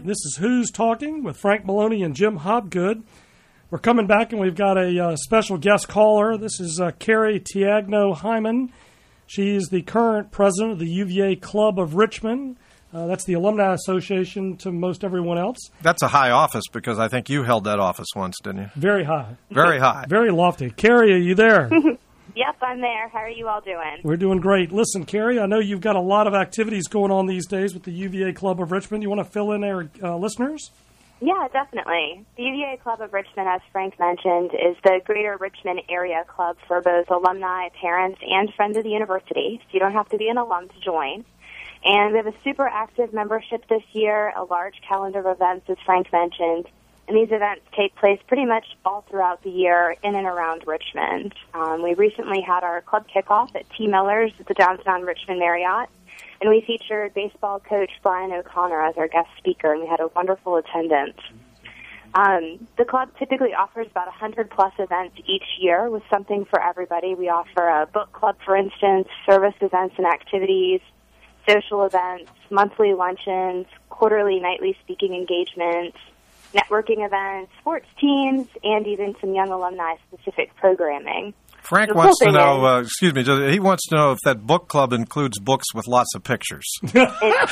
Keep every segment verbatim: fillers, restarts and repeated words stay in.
This is Who's Talking with Frank Maloney and Jim Hobgood. We're coming back, and we've got a uh, special guest caller. This is uh, Carrie Tiagno-Hyman. She's the current president of the U V A Club of Richmond. Uh, that's the Alumni Association to most everyone else. That's a high office because I think you held that office once, didn't you? Very high. Very high. Very lofty. Carrie, are you there? Yep, I'm there. How are you all doing? We're doing great. Listen, Carrie, I know you've got a lot of activities going on these days with the U V A Club of Richmond. You want to fill in our uh, listeners? Yeah, definitely. The U V A Club of Richmond, as Frank mentioned, is the greater Richmond area club for both alumni, parents, and friends of the university. So you don't have to be an alum to join. And we have a super active membership this year, a large calendar of events, as Frank mentioned. And these events take place pretty much all throughout the year in and around Richmond. Um, we recently had our club kickoff at T. Miller's at the downtown Richmond Marriott, and we featured baseball coach Brian O'Connor as our guest speaker, and we had a wonderful attendance. Um, the club typically offers about one hundred plus events each year with something for everybody. We offer a book club, for instance, service events and activities, social events, monthly luncheons, quarterly, nightly speaking engagements, networking events, sports teams, and even some young alumni-specific programming. Frank the wants cool to know, is, uh, excuse me, he wants to know if that book club includes books with lots of pictures. It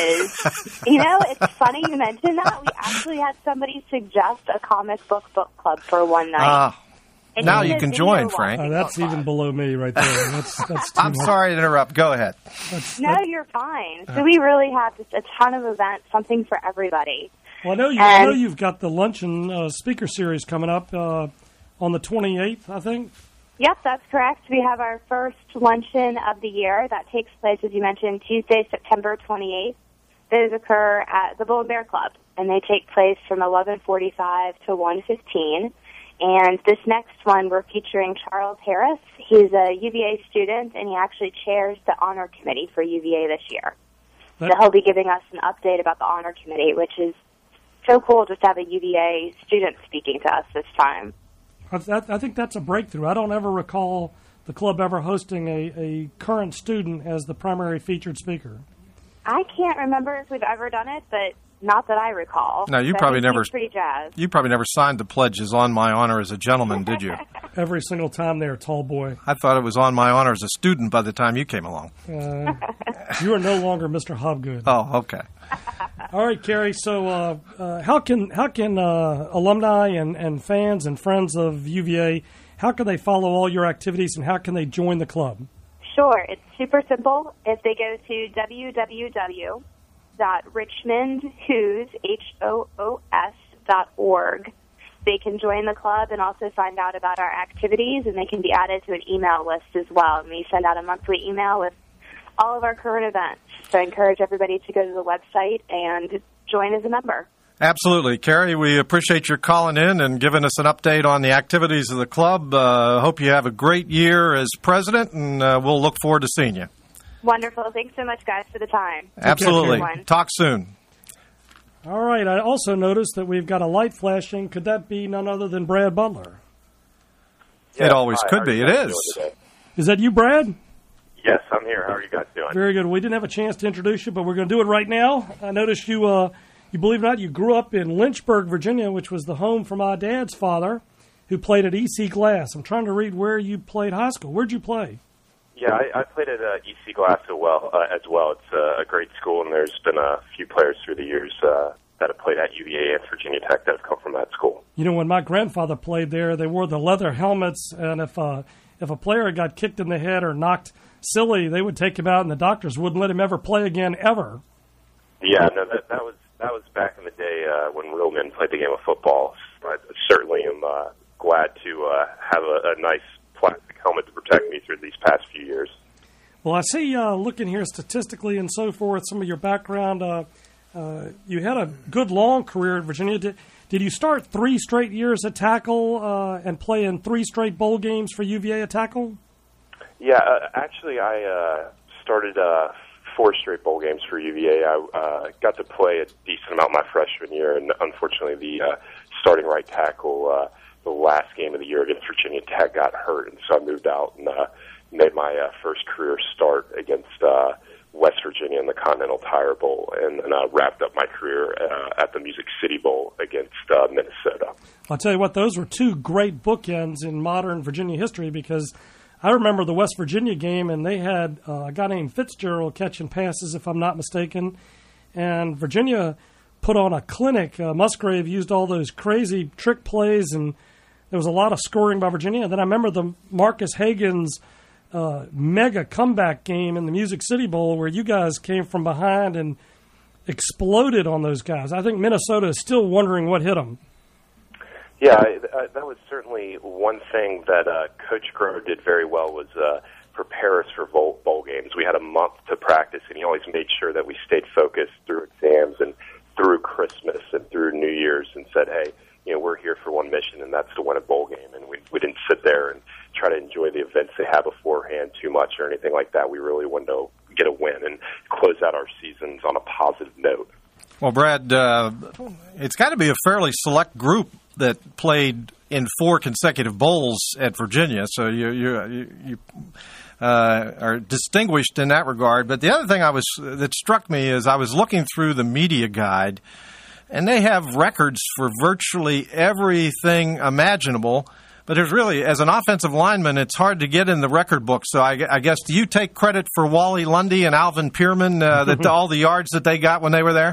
does. You know, it's funny you mentioned that. We actually had somebody suggest a comic book book club for one night. Ah. And Now he you did can video join, Frank. Oh, that's even below me right there. That's, that's too I'm much. sorry to interrupt. Go ahead. That's, No, that, you're fine. So we really have just a ton of events, something for everybody. well, I know, you, I know And- you've got the luncheon uh, speaker series coming up uh, on the twenty-eighth, I think. Yep, that's correct. We have our first luncheon of the year. That takes place, as you mentioned, Tuesday, September twenty-eighth. Those occur at the Bull and Bear Club, and they take place from eleven forty-five to one fifteen. And this next one, we're featuring Charles Harris. He's a U V A student, and he actually chairs the honor committee for U V A this year. That, So he'll be giving us an update about the honor committee, which is so cool just to have a U V A student speaking to us this time. I, that, I think that's a breakthrough. I don't ever recall the club ever hosting a, a current student as the primary featured speaker. I can't remember if we've ever done it, but not that I recall. No, you So probably I think never- he's pretty jazzed. You probably never signed the pledges on my honor as a gentleman, did you? Every single time there, tall boy. I thought it was on my honor as a student by the time you came along. Uh, you are no longer Mister Hobgood. Oh, okay. All right, Carrie. So, uh, uh, how can how can uh, alumni and, and fans and friends of U V A, how can they follow all your activities, and how can they join the club? Sure, it's super simple. If they go to w w w dot richmond hoos h o o s dot org, they can join the club and also find out about our activities, and they can be added to an email list as well. And we send out a monthly email with all of our current events. So I encourage everybody to go to the website and join as a member. Absolutely. Carrie, we appreciate your calling in and giving us an update on the activities of the club. Uh, hope you have a great year as president, and uh, we'll look forward to seeing you. Wonderful. Thanks so much, guys, for the time. Absolutely. Everyone. Talk soon. All right. I also noticed that we've got a light flashing. Could that be none other than Brad Butler? It always Hi, could how are be. you It guys is. doing today? Is that you, Brad? Yes, I'm here. How are you guys doing? Very good. We didn't have a chance to introduce you, but we're going to do it right now. I noticed you, uh, you believe it or not, you grew up in Lynchburg, Virginia, which was the home for my dad's father, who played at E C Glass. I'm trying to read where you played high school. Where'd you play? Yeah, I, I played at uh, E C Glass as well. Uh, as well, it's uh, a great school, and there's been a few players through the years uh, that have played at U V A and Virginia Tech that have come from that school. You know, when my grandfather played there, they wore the leather helmets, and if uh, if a player got kicked in the head or knocked silly, they would take him out, and the doctors wouldn't let him ever play again, ever. Yeah, no, that, that was that was back in the day uh, when real men played the game of football. I certainly am uh, glad to uh, have a, a nice plastic helmet to protect me through these past few years. Well, I see, uh, looking here statistically and so forth, some of your background, uh, uh, you had a good long career at Virginia. Did, did you start three straight years at tackle uh, and play in three straight bowl games for U V A at tackle? Yeah, uh, actually, I uh, started uh, four straight bowl games for U V A. I uh, got to play a decent amount my freshman year, and unfortunately, the uh, starting right tackle, uh, the last game of the year against Virginia Tech, got hurt, and so I moved out and uh, made my uh, first career start against uh, West Virginia in the Continental Tire Bowl, and then uh, wrapped up my career uh, at the Music City Bowl against uh, Minnesota. I'll tell you what, those were two great bookends in modern Virginia history, because I remember the West Virginia game, and they had uh, a guy named Fitzgerald catching passes, if I'm not mistaken, and Virginia put on a clinic. Uh, Musgrave used all those crazy trick plays, and there was a lot of scoring by Virginia. And then I remember the Marcus Hagan's uh, mega comeback game in the Music City Bowl, where you guys came from behind and exploded on those guys. I think Minnesota is still wondering what hit them. Yeah, I, I, that was certainly one thing that uh, Coach Groh did very well, was uh, prepare us for bowl, bowl games. We had a month to practice, and he always made sure that we stayed focused through exams and through Christmas and through New Year's, and said, hey, you know, we're here for one mission, and that's to win a bowl game. And we, we didn't sit there and try to enjoy the events they had beforehand too much or anything like that. We really wanted to get a win and close out our seasons on a positive note. Well, Brad, uh, it's got to be a fairly select group that played in four consecutive bowls at Virginia, so you you, you uh, are distinguished in that regard. But the other thing I was that struck me is I was looking through the media guide, and they have records for virtually everything imaginable. But there's really, as an offensive lineman, it's hard to get in the record book. So I, I guess, do you take credit for Wally Lundy and Alvin Pierman, uh, that all the yards that they got when they were there?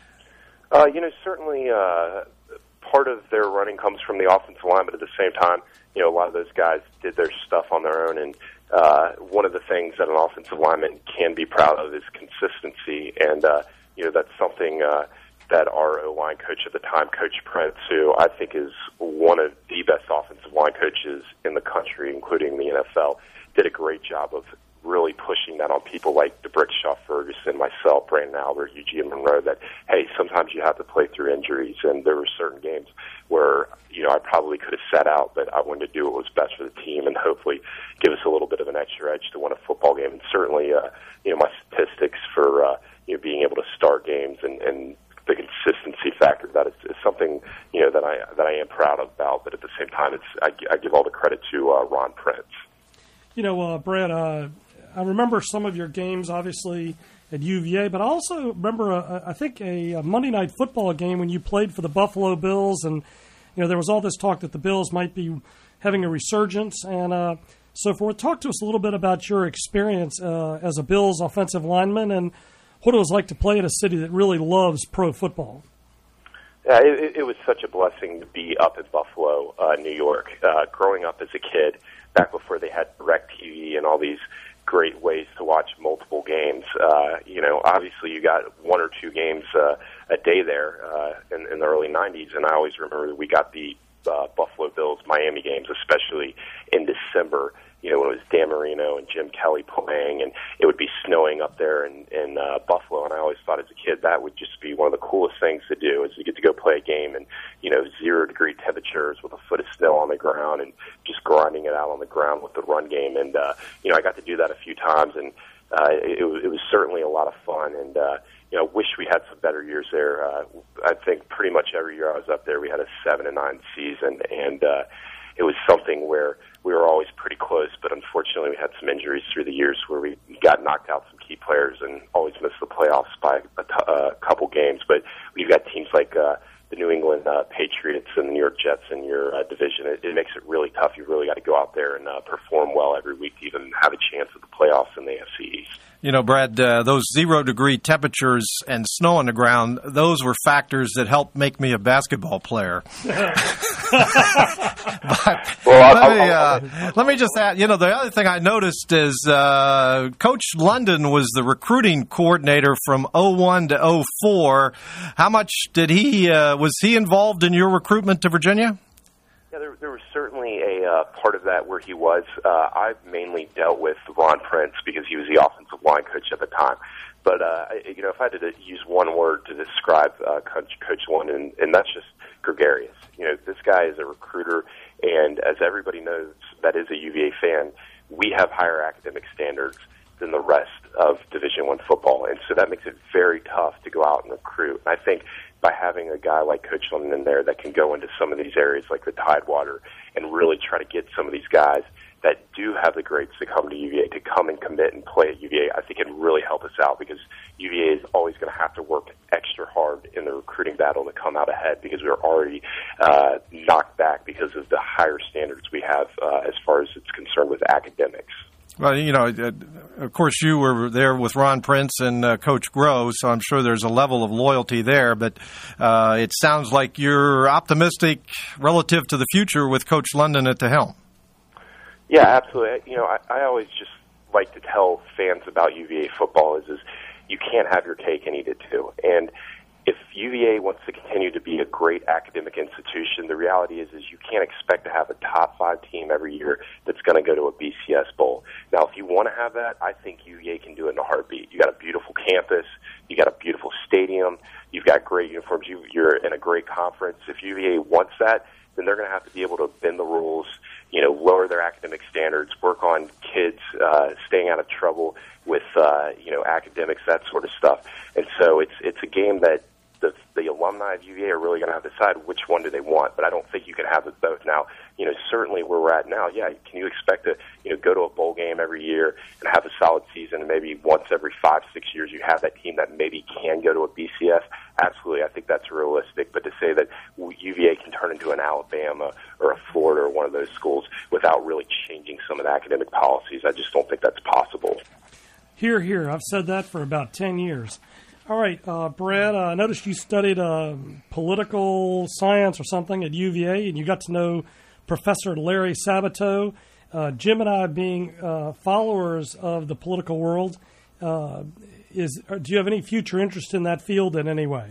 Uh, you know, certainly uh, part of their running comes from the offensive line, but at the same time, you know, a lot of those guys did their stuff on their own. And uh, one of the things that an offensive lineman can be proud of is consistency. And, uh, you know, that's something uh, that our O-line coach at the time, Coach Prince, who I think is one of the best offensive line coaches in the country, including the N F L, did a great job of really pushing that on people like DeBrickshaw, Ferguson, myself, Brandon Albert, Eugene Monroe, that, hey, sometimes you have to play through injuries. And there were certain games where, you know, I probably could have sat out, but I wanted to do what was best for the team and hopefully give us a little bit of an extra edge to win a football game. And certainly, uh, you know, my statistics for, uh, you know, being able to start games and, and the consistency factor, that is, is something, you know, that I that I am proud about. But at the same time, it's I, I give all the credit to uh, Ron Prince. You know, uh, Brad, uh, I remember some of your games, obviously, at U V A, but I also remember, a, I think, a, a Monday Night Football game when you played for the Buffalo Bills, and, you know, there was all this talk that the Bills might be having a resurgence, and uh, so forth. Talk to us a little bit about your experience uh, as a Bills offensive lineman and what it was like to play in a city that really loves pro football. Yeah, it, it was such a blessing to be up in Buffalo, uh, New York. Uh, growing up as a kid, back before they had DirecTV and all these great ways to watch multiple games. Uh, you know, obviously you got one or two games uh, a day there uh, in, in the early nineties, and I always remember that we got the uh, Buffalo Bills Miami games, especially in December, you know, when it was Dan Marino and Jim Kelly playing, and it would be snowing up there in, in uh, Buffalo, and I always thought as a kid that would just be one of the coolest things to do, is you get to go play a game in, you know, zero-degree temperatures with a foot of snow on the ground and just grinding it out on the ground with the run game. And, uh, you know, I got to do that a few times, and uh, it, it was certainly a lot of fun, and, uh, you know, wish we had some better years there. Uh, I think pretty much every year I was up there, we had a seven and nine season, and uh, it was something where we were always pretty close, but unfortunately we had some injuries through the years where we got knocked out some key players and always missed the playoffs by a, t- a couple games. But we've got teams like uh, the New England uh, Patriots and the New York Jets in your uh, division. It, it makes it really tough. You really got to go out there and uh, perform well every week to even have a chance at the playoffs in the A F C East. You know, Brad, uh, those zero-degree temperatures and snow on the ground, those were factors that helped make me a basketball player. but well, let, me, uh, let me just add, you know, the other thing I noticed is uh, Coach London was the recruiting coordinator from oh one to oh four. How much did he, uh, was he involved in your recruitment to Virginia? Yeah, there, there was certainly a uh, part of that where he was. Uh, I've mainly dealt with Ron Prince because he was the offensive line coach at the time. But, uh, you know, if I had to use one word to describe uh, Coach, Coach London, and that's just gregarious. You know, this guy is a recruiter, and as everybody knows that is a U V A fan, we have higher academic standards than the rest of Division I football. And so that makes it very tough to go out and recruit. And I think by having a guy like Coach London in there that can go into some of these areas like the Tidewater and really try to get some of these guys that do have the grades to come to U V A to come and commit and play at U V A, I think it really help us out because U V A is always going to have to work extra hard in the recruiting battle to come out ahead because we're already uh, knocked back because of the higher standards we have uh, as far as it's concerned with academics. Well, you know, of course, you were there with Ron Prince and uh, Coach Groh, so I'm sure there's a level of loyalty there. But uh, it sounds like you're optimistic relative to the future with Coach London at the helm. Yeah, absolutely. You know, I, I always just like to tell fans about U V A football is, is you can't have your cake and eat it too. And if U V A wants to continue to be a great academic institution, the reality is is you can't expect to have a top five team every year that's going to go to a B C S bowl. Now, if you want to have that, I think U V A can do it in a heartbeat. You got a beautiful campus, you got a beautiful stadium, you've got great uniforms, you, you're in a great conference. If U V A wants that, then they're going to have to be able to bend the rules, you know, lower their academic standards, work on kids uh, staying out of trouble with, uh, you know, academics, that sort of stuff. And so it's it's a game that the, the alumni of U V A are really going to have to decide which one do they want. But I don't think you can have it both. Now, you know, certainly where we're at now, yeah, can you expect to, you know, go to a bowl game every year and have a solid season, and maybe once every five, six years you have that team that maybe can go to a B C S? Absolutely, I think that's realistic. But to say that U V A can turn into an Alabama or a Florida or one of those schools without really changing some of the academic policies, I just don't think that's possible. Here, here. I've said that for about ten years. All right, uh, Brad, uh, I noticed you studied uh, political science or something at U V A, and you got to know Professor Larry Sabato. Uh, Jim and I, being uh, followers of the political world, uh, is do you have any future interest in that field in any way?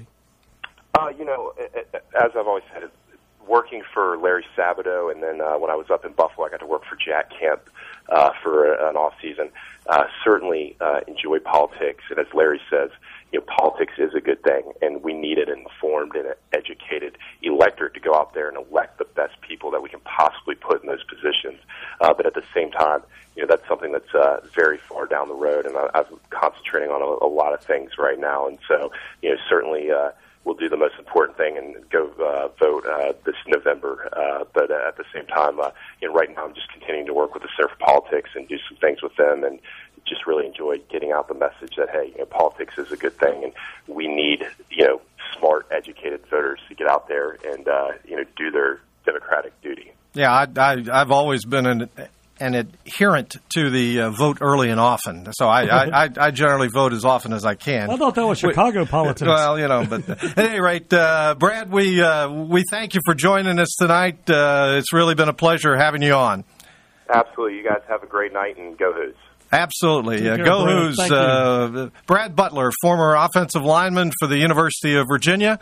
Uh, you know, as I've always said, working for Larry Sabato, and then uh, when I was up in Buffalo, I got to work for Jack Kemp uh, for an off season. Uh, certainly uh, enjoy politics, and as Larry says, you know, politics is a good thing, and we need an informed and an educated electorate to go out there and elect the best people that we can possibly put in those positions. Uh, but at the same time, you know, that's something that's uh, very far down the road, and I, I'm concentrating on a, a lot of things right now. And so, you know, certainly uh, we'll do the most important thing and go uh, vote uh, this November. Uh, but uh, at the same time, uh, you know, right now I'm just continuing to work with the Center for Politics and do some things with them, and just really enjoyed getting out the message that, hey, you know, politics is a good thing, and we need, you know, smart, educated voters to get out there and, uh, you know, do their democratic duty. Yeah, I, I, I've always been an, an adherent to the uh, vote early and often. So I, I, I generally vote as often as I can. I thought that was Chicago we, politics. Well, you know, but at any rate, uh, Brad, we, uh, we thank you for joining us tonight. Uh, it's really been a pleasure having you on. Absolutely. You guys have a great night, and go Hoos. Absolutely. Uh, go Hoos. Uh, Brad Butler, former offensive lineman for the University of Virginia.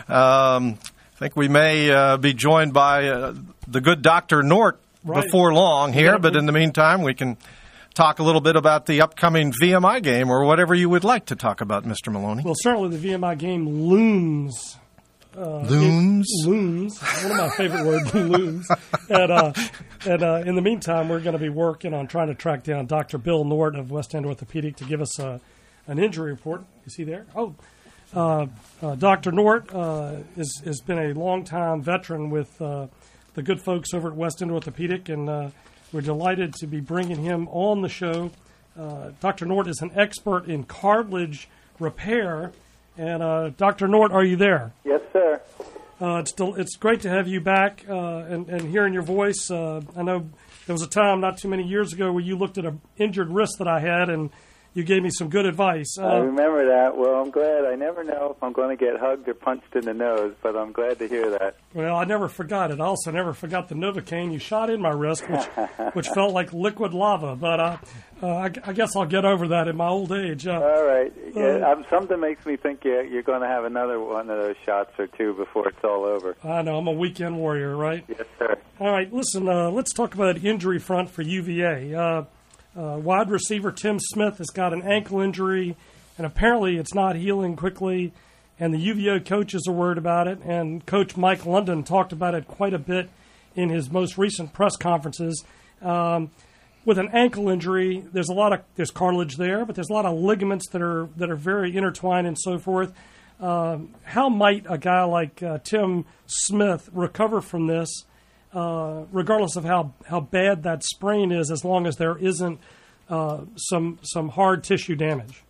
Um, I think we may uh, be joined by uh, the good Doctor Nort right. before long here, yeah, but in the meantime, we can talk a little bit about the upcoming V M I game or whatever you would like to talk about, Mister Maloney. Well, certainly the V M I game looms. Uh, looms. It, looms. One of my favorite words, looms. And, uh, and uh, in the meantime, we're going to be working on trying to track down Doctor Bill Nort of West End Orthopedic to give us uh, an injury report. You see there? Oh, uh, uh, Doctor Nort uh, is, has been a longtime veteran with uh, the good folks over at West End Orthopedic, and uh, we're delighted to be bringing him on the show. Uh, Doctor Nort is an expert in cartilage repair. And uh, Doctor Nort, are you there? Yes, sir. Uh, it's still, it's great to have you back uh, and, and hearing your voice. Uh, I know there was a time not too many years ago where you looked at an injured wrist that I had, and you gave me some good advice. Uh, I remember that. Well, I'm glad. I never know if I'm going to get hugged or punched in the nose, but I'm glad to hear that. Well, I never forgot it. I also never forgot the Novocaine you shot in my wrist, which which felt like liquid lava. But uh, uh, I, I guess I'll get over that in my old age. Uh, All right. Yeah, uh, um, something makes me think you're, you're going to have another one of those shots or two before it's all over. I know. I'm a weekend warrior, right? Yes, sir. All right. Listen, uh, let's talk about the injury front for U V A. Uh, Uh, wide receiver Tim Smith has got an ankle injury, and apparently it's not healing quickly, and the U V A coaches are worried about it, and Coach Mike London talked about it quite a bit in his most recent press conferences. Um, with an ankle injury, there's a lot of there's cartilage there, but there's a lot of ligaments that are that are very intertwined and so forth. Um, how might a guy like uh, Tim Smith recover from this? uh, regardless of how, how bad that sprain is, as long as there isn't uh, some some hard tissue damage?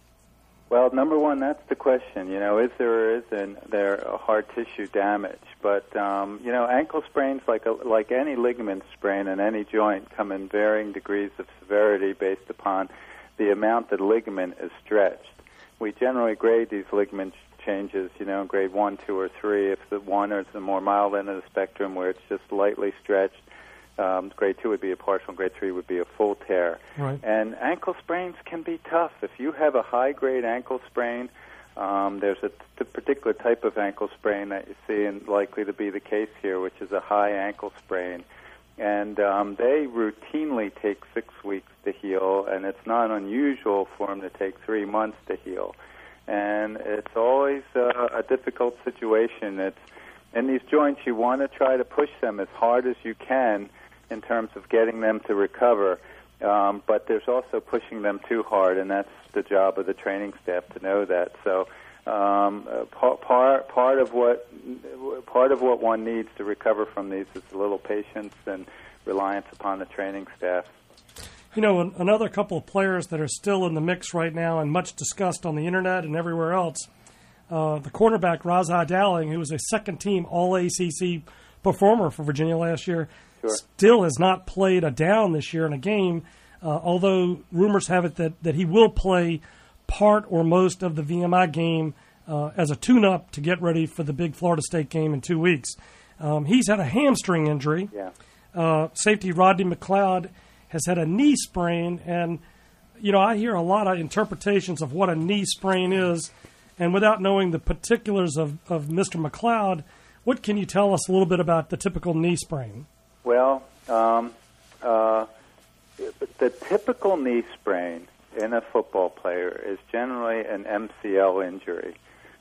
Well, number one, that's the question. You know, is there or isn't there a hard tissue damage? But um, you know, ankle sprains, like a, like any ligament sprain in any joint, come in varying degrees of severity based upon the amount that ligament is stretched. We generally grade these ligament changes, you know, grade one, two, or three. If the one is the more mild end of the spectrum, where it's just lightly stretched, um, grade two would be a partial, grade three would be a full tear. Right. And ankle sprains can be tough. If you have a high-grade ankle sprain, um, there's a t- particular type of ankle sprain that you see, and likely to be the case here, which is a high ankle sprain. And um, they routinely take six weeks to heal, and it's not unusual for them to take three months to heal. And it's always uh, a difficult situation. It's in these joints, you want to try to push them as hard as you can in terms of getting them to recover, um, but there's also pushing them too hard, and that's the job of the training staff to know that. So um, uh, part part of what part of what one needs to recover from these is a little patience and reliance upon the training staff. You know, another couple of players that are still in the mix right now and much discussed on the internet and everywhere else, uh, the cornerback Razai Dowling, who was a second-team All A C C performer for Virginia last year, Sure. still has not played a down this year in a game, uh, although rumors have it that, that he will play part or most of the V M I game uh, as a tune-up to get ready for the big Florida State game in two weeks. Um, he's had a hamstring injury. Yeah. Uh, safety Rodney McLeod has had a knee sprain, and, you know, I hear a lot of interpretations of what a knee sprain is, and without knowing the particulars of, of Mister McLeod, what can you tell us a little bit about the typical knee sprain? Well, um, uh, the typical knee sprain in a football player is generally an M C L injury.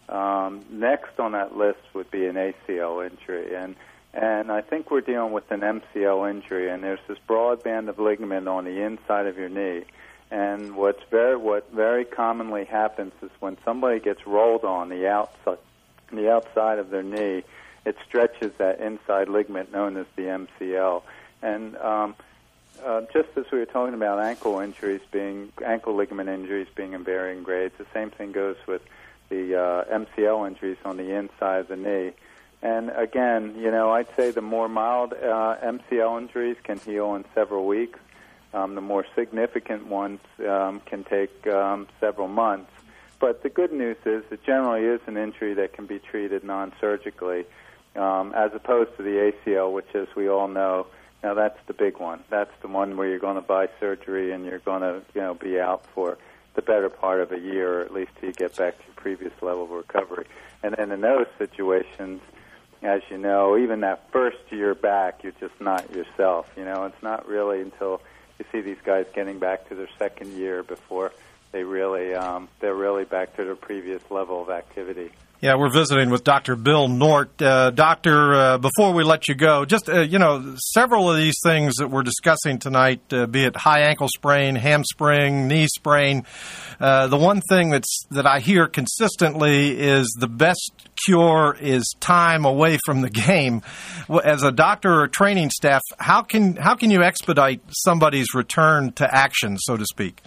Um, next on that list would be an A C L injury, and and I think we're dealing with an M C L injury, and there's this broad band of ligament on the inside of your knee. And what's very what very commonly happens is when somebody gets rolled on the outside, the outside of their knee, it stretches that inside ligament known as the M C L. And um, uh, just as we were talking about ankle injuries being ankle ligament injuries being in varying grades, the same thing goes with the uh, M C L injuries on the inside of the knee. And again, you know, I'd say the more mild uh, M C L injuries can heal in several weeks. Um, the more significant ones um, can take um, several months. But the good news is it generally is an injury that can be treated non-surgically, um, as opposed to the A C L, which, as we all know, now that's the big one. That's the one where you're going to buy surgery and you're going to, you know, be out for the better part of a year, or at least till you get back to your previous level of recovery. And then in those situations, as you know, even that first year back, you're just not yourself. You know, it's not really until you see these guys getting back to their second year before they really um, they're really back to their previous level of activity. Yeah, we're visiting with Doctor Bill Nort. Uh, doctor, uh, before we let you go, just, uh, you know, several of these things that we're discussing tonight, uh, be it high ankle sprain, hamstring, knee sprain, uh, the one thing that's that I hear consistently is the best cure is time away from the game. As a doctor or training staff, how can how can you expedite somebody's return to action, so to speak?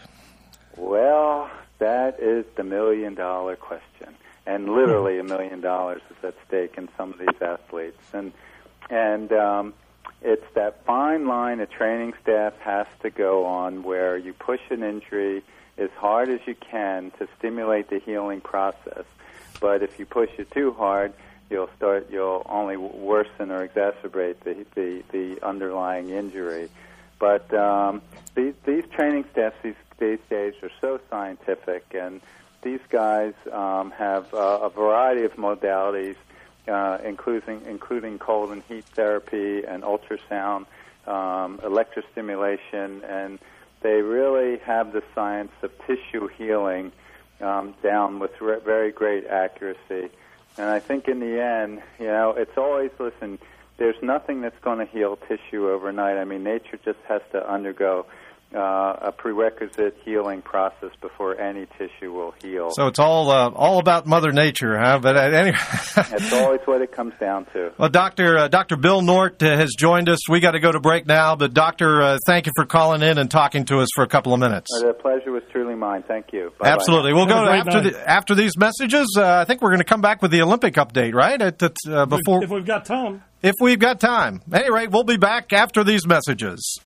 Well, that is the million-dollar question. And literally a million dollars is at stake in some of these athletes. And and um, it's that fine line a training staff has to go on where you push an injury as hard as you can to stimulate the healing process. But if you push it too hard, you'll start you'll only worsen or exacerbate the the, the underlying injury. But um, these, these training staffs these, these days are so scientific, and these guys um, have uh, a variety of modalities, uh, including including cold and heat therapy and ultrasound, um, electrostimulation, and they really have the science of tissue healing um, down with re- very great accuracy. And I think in the end, you know, it's always, listen, there's nothing that's going to heal tissue overnight. I mean, nature just has to undergo uh, a prerequisite healing process before any tissue will heal. So it's all uh, all about Mother Nature, huh? But uh, anyway, that's always what it comes down to. Well, Doctor uh, Doctor Bill Nort uh, has joined us. We got to go to break now, but Doctor, uh, thank you for calling in and talking to us for a couple of minutes. Uh, the pleasure was truly mine. Thank you. Bye-bye. Absolutely. We'll Have go a to great after night. the, after these messages. Uh, I think we're going to come back with the Olympic update, right? At, at, uh, before, If we've got time. if we've got time. At any rate, we'll be back after these messages.